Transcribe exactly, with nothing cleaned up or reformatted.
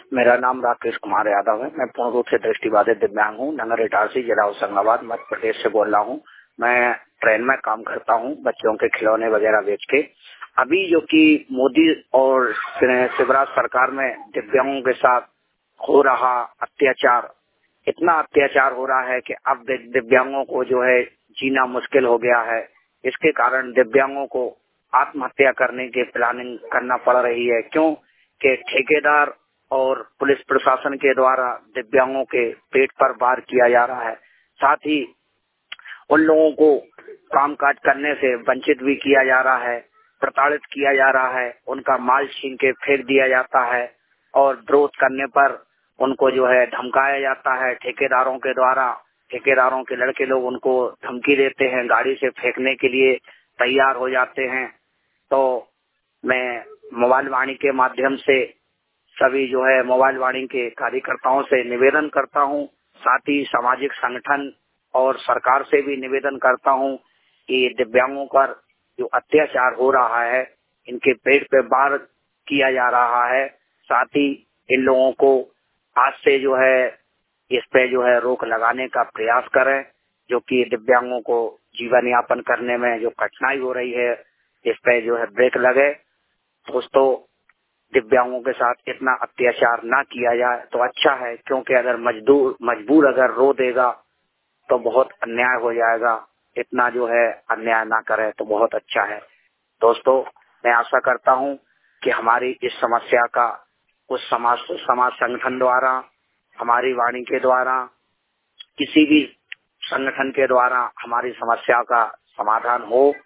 मेरा नाम राकेश कुमार यादव है। मैं पूर्ण रूप से दृष्टिबाधित दिव्यांग हूँ। नगर इटारसी, जिला होशंगाबाद, मध्य प्रदेश से बोल रहा हूँ। मैं ट्रेन में काम करता हूँ, बच्चों के खिलौने वगैरह बेच के। अभी जो कि मोदी और शिवराज सरकार में दिव्यांगों के साथ हो रहा अत्याचार, इतना अत्याचार हो रहा है कि अब दिव्यांगों को जो है जीना मुश्किल हो गया है। इसके कारण दिव्यांगों को आत्महत्या करने की प्लानिंग करना पड़ रही है। क्यों कि ठेकेदार और पुलिस प्रशासन के द्वारा दिव्यांगों के पेट पर वार किया जा रहा है। साथ ही उन लोगों को कामकाज करने से वंचित भी किया जा रहा है, प्रताड़ित किया जा रहा है, उनका माल छीन के फेंक दिया जाता है और विरोध करने पर उनको जो है धमकाया जाता है ठेकेदारों के द्वारा। ठेकेदारों के लड़के लोग उनको धमकी देते हैं, गाड़ी से फेंकने के लिए तैयार हो जाते हैं। तो मैं मोबाइल वाणी के माध्यम से सभी जो है मोबाइल वाणी के कार्यकर्ताओं से निवेदन करता हूं, साथ ही सामाजिक संगठन और सरकार से भी निवेदन करता हूं कि दिव्यांगों पर जो अत्याचार हो रहा है, इनके पेट पे वार किया जा रहा है, साथ ही इन लोगों को आज से जो है इस पे जो है रोक लगाने का प्रयास करें, जो कि दिव्यांगों को जीवन यापन करने में जो कठिनाई हो रही है, इस पे जो है ब्रेक लगे। दोस्तों, दिव्यांगों के साथ इतना अत्याचार ना किया जाए तो अच्छा है, क्योंकि अगर मजदूर मजबूर अगर रो देगा तो बहुत अन्याय हो जाएगा। इतना जो है अन्याय ना करे तो बहुत अच्छा है। दोस्तों, मैं आशा करता हूं कि हमारी इस समस्या का कुछ समाज समाज संगठन द्वारा, हमारी वाणी के द्वारा, किसी भी संगठन के द्वारा हमारी समस्या का समाधान हो।